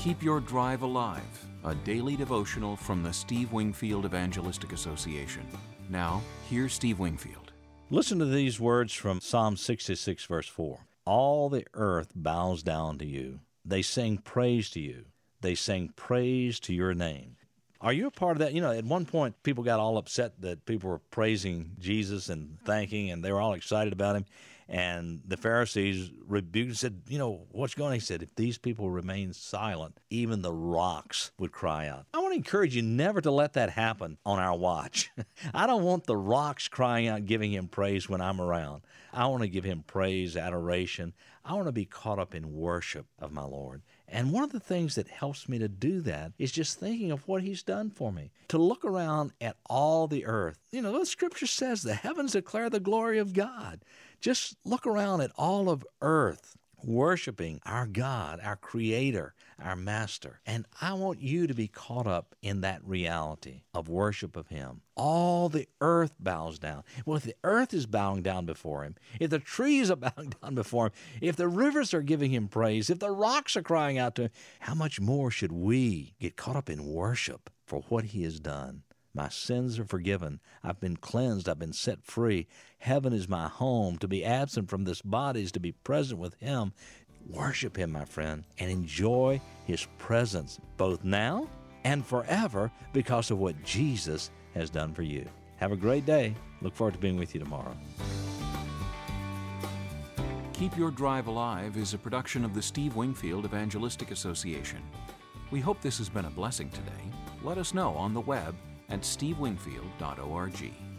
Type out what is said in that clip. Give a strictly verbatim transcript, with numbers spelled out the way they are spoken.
Keep Your Drive Alive, a daily devotional from the Steve Wingfield Evangelistic Association. Now, here's Steve Wingfield. Listen to these words from Psalm sixty-six, verse four. All the earth bows down to you. They sing praise to you. They sing praise to your name. Are you a part of that? You know, at one point, people got all upset that people were praising Jesus and thanking, and they were all excited about him. And the Pharisees rebuked and said, you know, what's going on? He said, if these people remain silent, even the rocks would cry out. I want to encourage you never to let that happen on our watch. I don't want the rocks crying out, giving him praise when I'm around. I want to give him praise, adoration. I want to be caught up in worship of my Lord. And one of the things that helps me to do that is just thinking of what he's done for me. To look around at all the earth. You know, the Scripture says the heavens declare the glory of God. Just look around at all of earth, worshiping our God, our Creator, our Master. And I want you to be caught up in that reality of worship of him. All the earth bows down. Well, if the earth is bowing down before him, if the trees are bowing down before him, if the rivers are giving him praise, if the rocks are crying out to him, how much more should we get caught up in worship for what he has done? My sins are forgiven. I've been cleansed. I've been set free. Heaven is my home. To be absent from this body is to be present with him. Worship him, my friend, and enjoy his presence both now and forever because of what Jesus has done for you. Have a great day. Look forward to being with you tomorrow. Keep Your Drive Alive is a production of the Steve Wingfield Evangelistic Association. We hope this has been a blessing today. Let us know on the web at steve wingfield dot org.